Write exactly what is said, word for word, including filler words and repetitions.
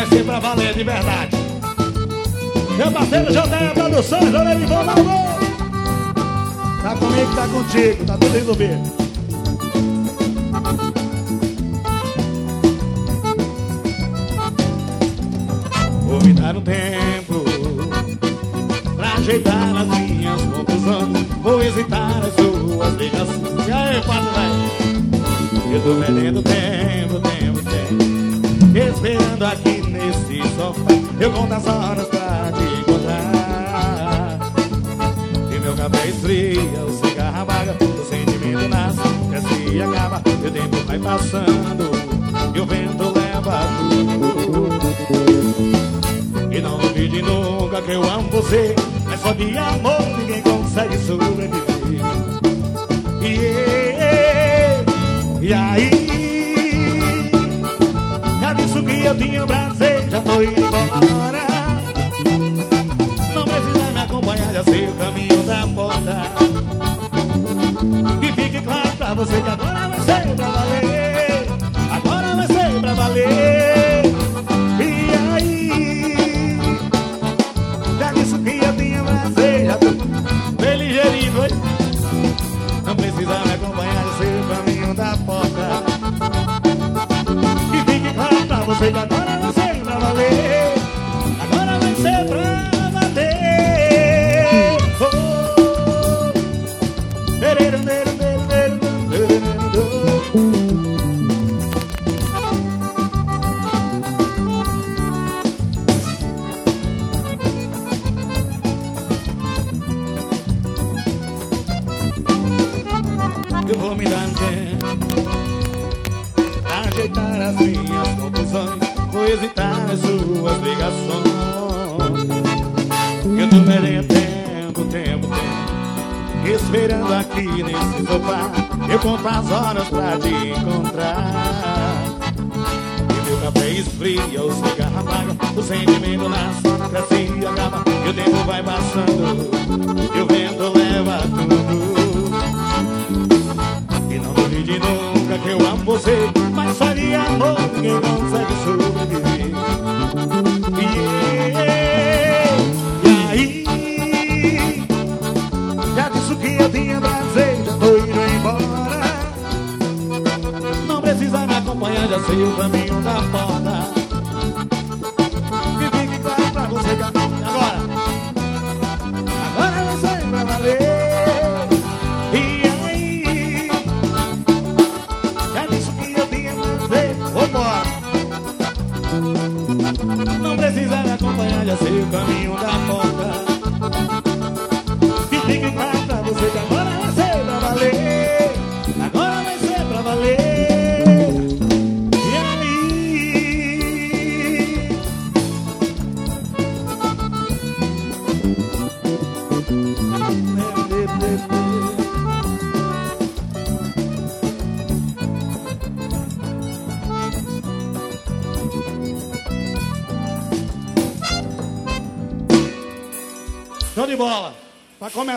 ser pra valer de verdade. Meu parceiro J R Produções, Dona Elivão Malvão. Tá comigo, tá contigo, tá tudo resolvido. Vou me dar um tempo pra ajeitar as minhas confusões. Vou hesitar as suas ligações. E aí, pato, velho? Eu tô perdendo tempo, tempo, tempo, esperando aqui nesse sofá. Eu conto as horas pra te encontrar. E meu café esfria, o cigarro apaga, o sentimento nasce, cresce e acaba. E o tempo vai passando e o vento leva tudo. E não duvide nunca que eu amo você, mas só de amor ninguém consegue sobreviver. Yeah. E aí, já disse que eu tinha prazer, já tô indo embora. Não precisa me acompanhar, já sei o caminho da porta. E fique claro pra você que agora vai ser pra valer. Agora vai ser pra valer. E aí, já disse que eu tinha prazer, já tô bem ligeirinho, hein? Não precisa me acompanhar, já sei o caminho da porta. E fique claro pra você que agora vai ser pra valer. Agora vai ser pra valer. Oh, dereiro, dereiro, dereiro, dereiro, eu vou me dar um tempo pra ajeitar as minhas confusões. Vou hesitar as suas ligações. Eu tô perdendo tempo, tempo, tempo, esperando aqui nesse sofá. Eu conto as horas pra te encontrar. E meu café esfria, o cigarro apaga, o sentimento nasce, cresce e acaba. E o tempo vai passando e o vento leva tudo. E não duvide nunca que eu amo você, mas só de amor ninguém consegue sobreviver. Yeah. E aí, já disse que eu tinha prazer, já tô indo embora. Não precisa me acompanhar, já sei o caminho da porta. E fique claro pra você que agora, agora vai ser pra valer. Não precisa me acompanhar, já sei o caminho da porta. E fique claro pra você que agora vai ser pra valer. Agora vai ser pra valer. E aí, show de bola. Pra começar.